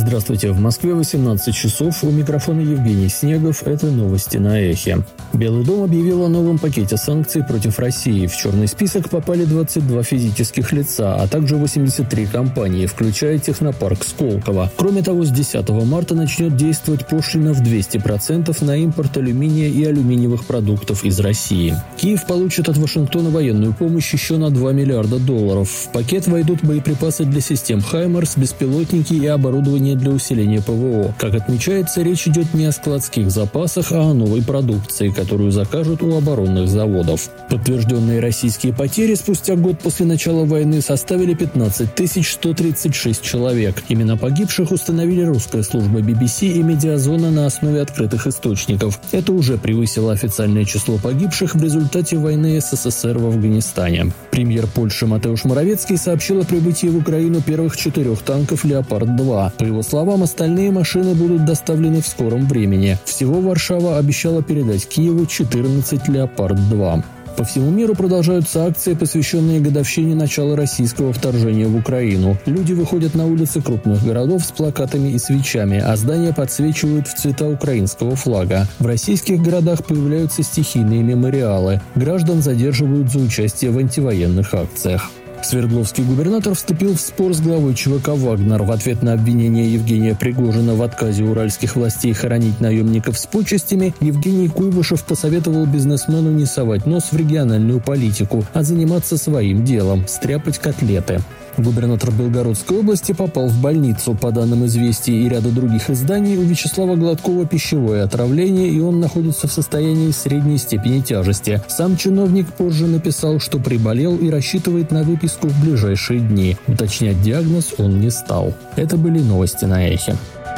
Здравствуйте, в Москве 18 часов, у микрофона Евгений Снегов, это новости на Эхе. Белый дом объявил о новом пакете санкций против России. В черный список попали 22 физических лица, а также 83 компании, включая технопарк Сколково. Кроме того, с 10 марта начнет действовать пошлина в 200% на импорт алюминия и алюминиевых продуктов из России. Киев получит от Вашингтона военную помощь еще на $2 миллиарда. В пакет войдут боеприпасы для систем «Хаймарс», беспилотники и оборудование для усиления ПВО. Как отмечается, речь идет не о складских запасах, а о новой продукции, которую закажут у оборонных заводов. Подтвержденные российские потери спустя год после начала войны составили 15 136 человек. Имена погибших установили русская служба BBC и Медиазона на основе открытых источников. Это уже превысило официальное число погибших в результате войны СССР в Афганистане. Премьер Польши Матеуш Моровецкий сообщил о прибытии в Украину первых 4 танков «Леопард-2». По его словам, остальные машины будут доставлены в скором времени. Всего Варшава обещала передать Киеву 14 «Леопард-2». По всему миру продолжаются акции, посвященные годовщине начала российского вторжения в Украину. Люди выходят на улицы крупных городов с плакатами и свечами, а здания подсвечивают в цвета украинского флага. В российских городах появляются стихийные мемориалы. Граждан задерживают за участие в антивоенных акциях. Свердловский губернатор вступил в спор с главой ЧВК «Вагнер» в ответ на обвинение Евгения Пригожина в отказе уральских властей хоронить наемников с почестями. Евгений Куйвышев посоветовал бизнесмену не совать нос в региональную политику, а заниматься своим делом – стряпать котлеты. Губернатор Белгородской области попал в больницу. По данным «Известий» и ряда других изданий, у Вячеслава Гладкова пищевое отравление, и он находится в состоянии средней степени тяжести. Сам чиновник позже написал, что приболел и рассчитывает на выписку в ближайшие дни. Уточнять диагноз он не стал. Это были новости на Эхе.